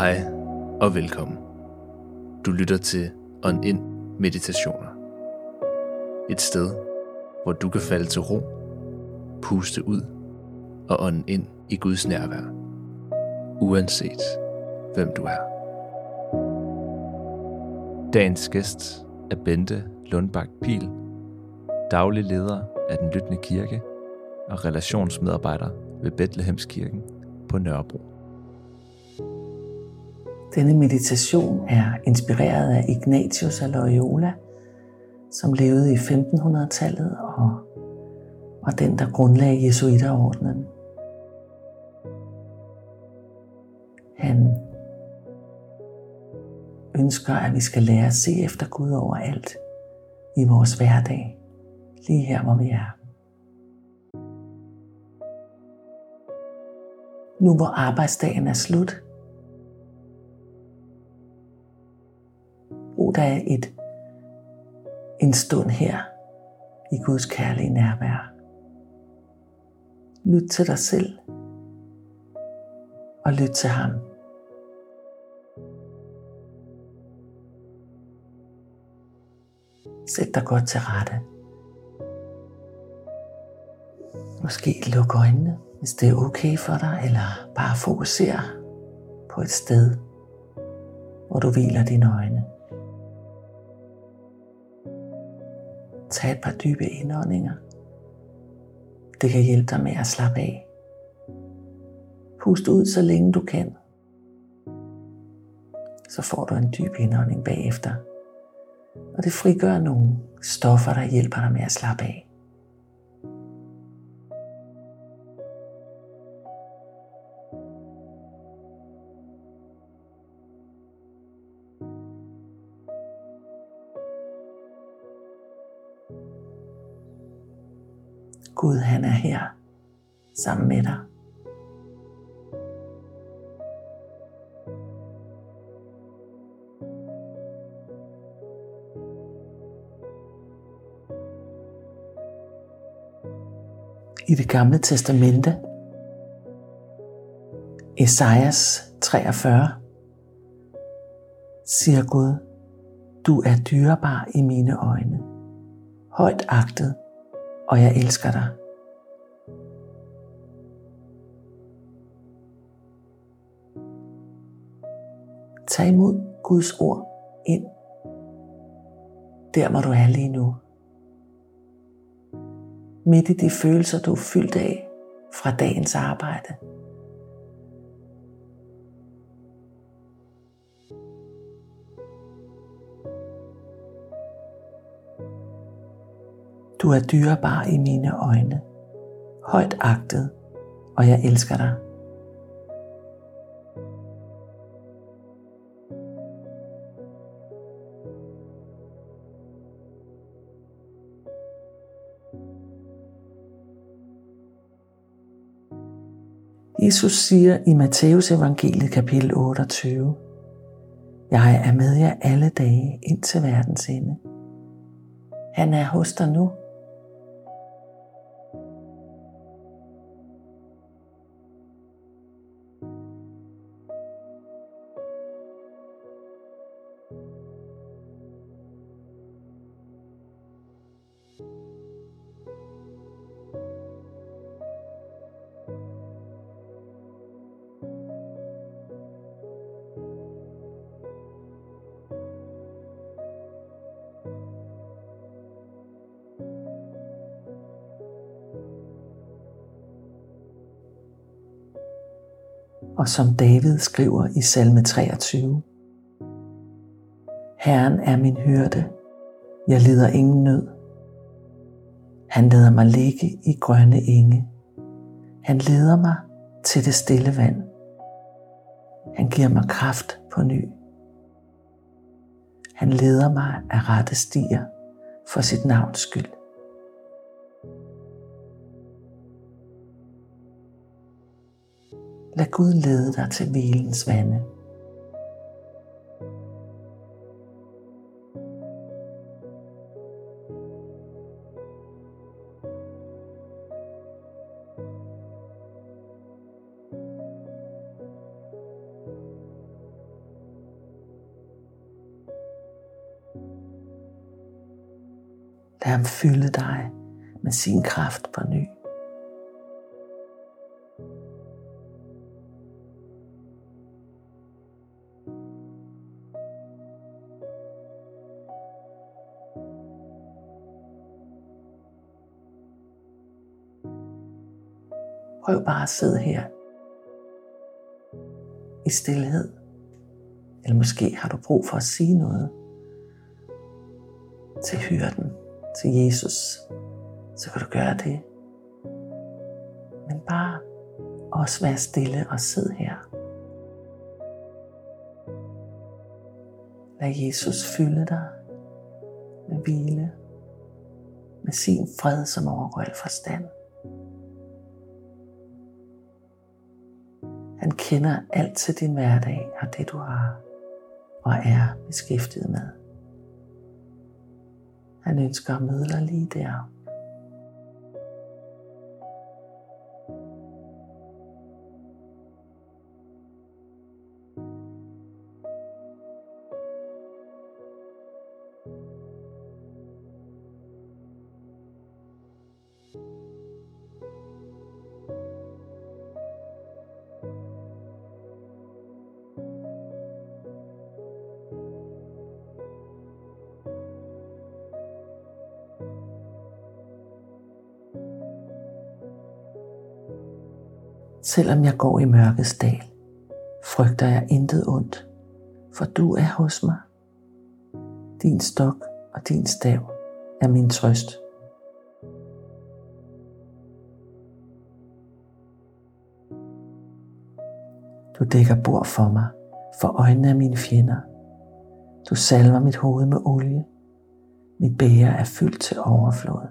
Hej og velkommen. Du lytter til Ånd Ind Meditationer. Et sted, hvor du kan falde til ro, puste ud og ånde ind i Guds nærvær, uanset hvem du er. Dagens gæst er Bente Lundbak Pihl, daglig leder af Den Lyttende Kirke og relationsmedarbejder ved Betlehemskirken på Nørrebro. Denne meditation er inspireret af Ignatius af Loyola, som levede i 1500-tallet og var den, der grundlagde Jesuiterordenen. Han ønsker, at vi skal lære at se efter Gud overalt i vores hverdag, lige her, hvor vi er. Nu hvor arbejdsdagen er slut, brug da en stund her i Guds kærlige nærvær. Lyt til dig selv og lyt til ham. Sæt dig godt til rette. Måske luk øjnene, hvis det er okay for dig, eller bare fokusere på et sted, hvor du hviler dine øjne. Tag et par dybe indåndinger. Det kan hjælpe dig med at slappe af. Pust ud så længe du kan. Så får du en dyb indånding bagefter. Og det frigør nogle stoffer, der hjælper dig med at slappe af. Gud, han er her sammen med dig. I det gamle testamente, Esajas 43, siger Gud, du er dyrebar i mine øjne, højt agtet, og jeg elsker dig. Tag imod Guds ord ind, der hvor du er lige nu. Midt i de følelser, du er fyldt af fra dagens arbejde. Du er dyrebar i mine øjne, højt agtet, og jeg elsker dig. Jesus siger i Matteus evangeliet kapitel 28, jeg er med jer alle dage ind til verdens ende. Han er hos dig nu. Og som David skriver i salme 23, Herren er min hyrde, jeg lider ingen nød. Han lader mig ligge i grønne enge. Han leder mig til det stille vand. Han giver mig kraft på ny. Han leder mig af rette stier for sit navns skyld. Lad Gud lede dig til hvilens vande. ham fylde dig med sin kraft på ny. Prøv bare at sidde her i stilhed. Eller måske har du brug for at sige noget til hyrden, til Jesus. Så kan du gøre det. Men bare også være stille og sidde her. Lad Jesus fylde dig med hvile, med sin fred, som overgår al forstand. Han kender alt til din hverdag og det du har og er beskæftiget med. Han ønsker at møde dig lige der. Selvom jeg går i mørkets dal, frygter jeg intet ondt, for du er hos mig. Din stok og din stav er min trøst. Du dækker bord for mig, for øjnene af mine fjender. Du salver mit hoved med olie. Mit bæger er fyldt til overflod.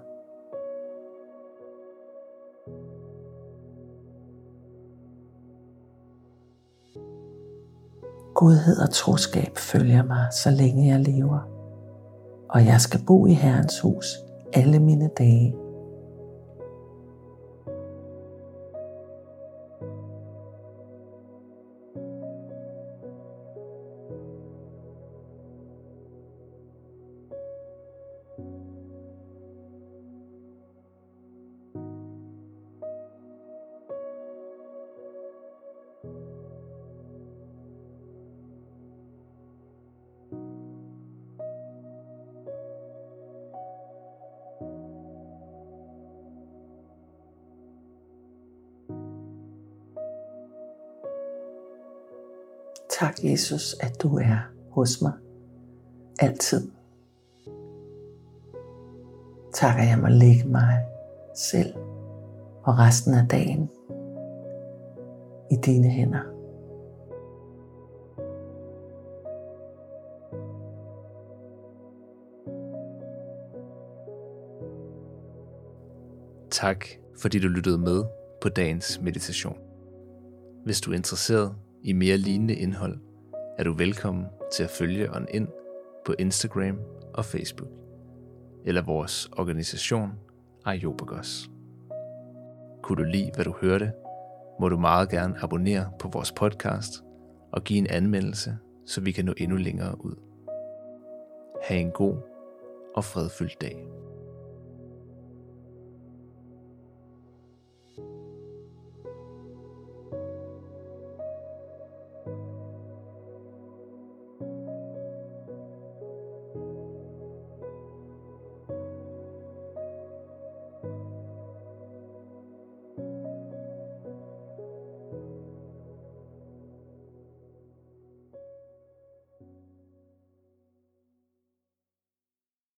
Godhed og troskab følger mig, så længe jeg lever, og jeg skal bo i Herrens hus alle mine dage. Tak, Jesus, at du er hos mig altid. Tak, at jeg må lægge mig selv og resten af dagen i dine hænder. Tak, fordi du lyttede med på dagens meditation. Hvis du er interesseret i mere lignende indhold, er du velkommen til at følge On In på Instagram og Facebook, eller vores organisation Areopagos. Kunne du lide, hvad du hørte, må du meget gerne abonnere på vores podcast og give en anmeldelse, så vi kan nå endnu længere ud. Ha' en god og fredfyldt dag.